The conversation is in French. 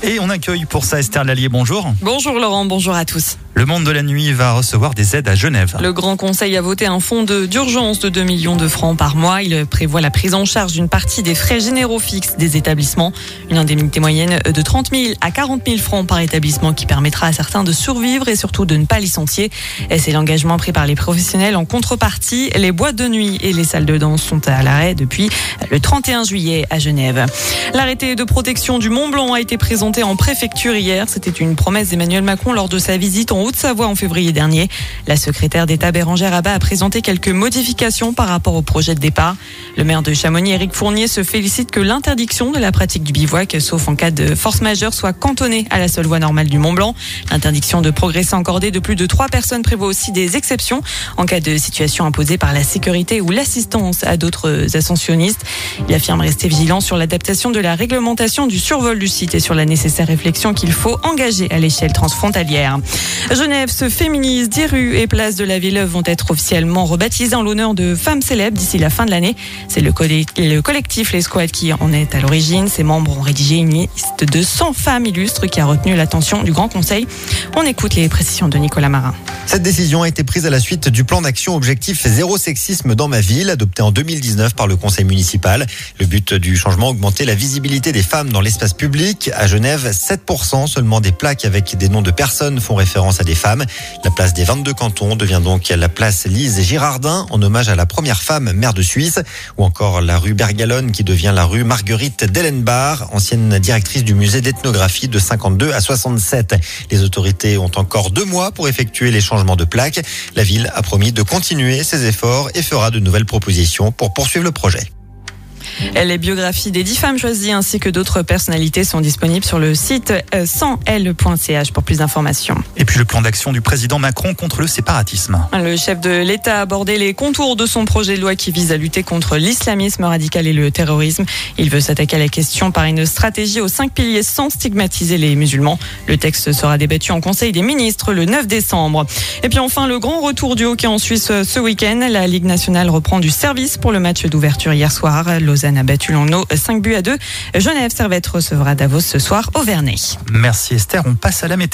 Et on accueille pour ça Esther Lallier, bonjour. Bonjour Laurent, bonjour à tous. Le monde de la nuit va recevoir des aides à Genève. Le Grand Conseil a voté un fonds d'urgence de 2 millions de francs par mois. Il prévoit la prise en charge d'une partie des frais généraux fixes des établissements. Une indemnité moyenne de 30 000 à 40 000 francs par établissement qui permettra à certains de survivre et surtout de ne pas licencier. Et c'est l'engagement pris par les professionnels. En contrepartie, les boîtes de nuit et les salles de danse sont à l'arrêt depuis le 31 juillet à Genève. L'arrêté de protection du Mont Blanc a été présenté en préfecture hier. C'était une promesse d'Emmanuel Macron lors de sa visite en Haute-Savoie en février dernier. La secrétaire d'État Bérangère Abba a présenté quelques modifications par rapport au projet de départ. Le maire de Chamonix, Éric Fournier, se félicite que l'interdiction de la pratique du bivouac, sauf en cas de force majeure, soit cantonnée à la seule voie normale du Mont Blanc. L'interdiction de progresser encordée de plus de 3 personnes prévoit aussi des exceptions en cas de situation imposée par la sécurité ou l'assistance à d'autres ascensionnistes. Il affirme rester vigilant sur l'adaptation de la réglementation du survol du site et sur la nécessaire réflexion qu'il faut engager à l'échelle transfrontalière. Genève se féminise. 10 rues et places de la ville vont être officiellement rebaptisées en l'honneur de femmes célèbres d'ici la fin de l'année. C'est le collectif Les Squads qui en est à l'origine. Ses membres ont rédigé une liste de 100 femmes illustres qui a retenu l'attention du Grand Conseil. On écoute les précisions de Nicolas Marin. Cette décision a été prise à la suite du plan d'action objectif zéro sexisme dans ma ville, adopté en 2019 par le conseil municipal. Le but du changement, augmenter la visibilité des femmes dans l'espace public. À Genève, 7% seulement des plaques avec des noms de personnes font référence à des femmes. La place des 22 cantons devient donc la place Lise Girardin, en hommage à la première femme maire de Suisse. Ou encore la rue Bergalonne qui devient la rue Marguerite Dellenbar, ancienne directrice du musée d'ethnographie de 52 à 67. Les autorités ont encore 2 mois pour effectuer les changements de plaques. La ville a promis de continuer ses efforts et fera de nouvelles propositions pour poursuivre le projet. Les biographies des 10 femmes choisies ainsi que d'autres personnalités sont disponibles sur le site 100l.ch pour plus d'informations. Et puis le plan d'action du président Macron contre le séparatisme. Le chef de l'État a abordé les contours de son projet de loi qui vise à lutter contre l'islamisme radical et le terrorisme. Il veut s'attaquer à la question par une stratégie aux 5 piliers sans stigmatiser les musulmans. Le texte sera débattu en Conseil des ministres le 9 décembre. Et puis enfin, le grand retour du hockey en Suisse ce week-end. La Ligue nationale reprend du service pour le match d'ouverture hier soir. Lausanne a battu Langnau 5-2. Genève Servette recevra Davos ce soir au Vernet. Merci Esther, on passe à la météo.